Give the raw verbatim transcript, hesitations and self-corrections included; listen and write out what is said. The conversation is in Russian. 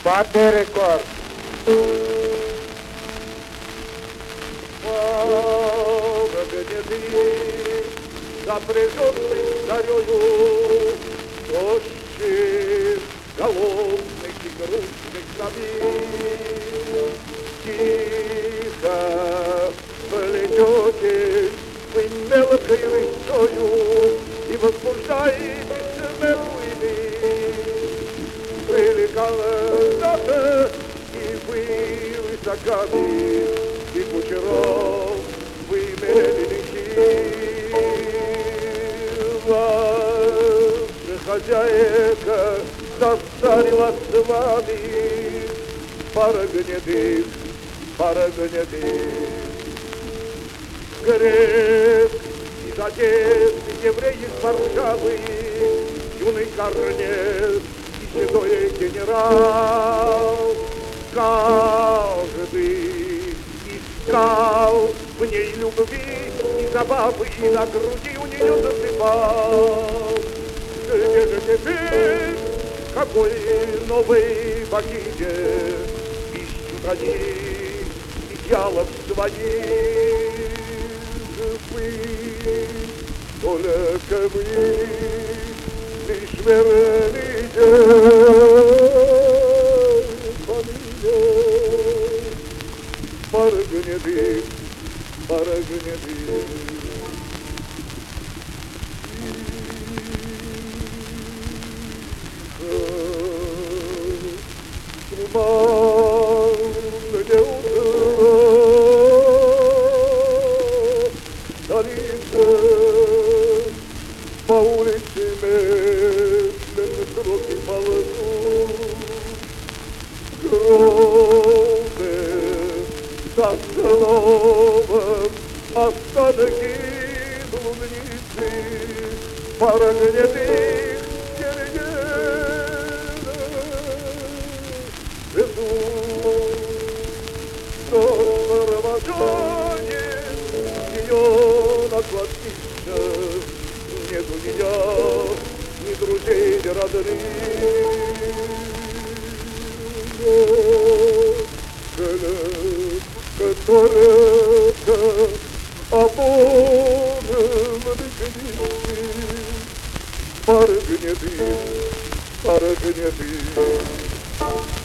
Bate record. Слава гнеды, запряженный зарею, тощий, голодный и грустный забит. Тихо полетете вы мелкой рысою и возбуждаетесь мертвыми. Прилетала дата, и вы высоками, и кучеров вы мерили ваша хозяйка состарилась с вами, пара гнедых, пара гнедых. Грек из Одессы, еврей из Варшавы, юный корнет и седой генерал. Каждый искал в ней любви и забавы, и на груди у нее засыпал. Где же теперь, какой новой богине ищут они идеалов своих? Вы, только вы, лишь верните фамилию. Пара гнедых, пара гнедых. Туман не утро, столица, по улице медленно кроки ползут. Гроды за столом, остатки блудницы, пара гнедых деревьев везут. Но провожает ее на кладбище, нет у нее ни друзей, ни родных. Которая обоим рекомендует, пара гнедых, пара гнедых.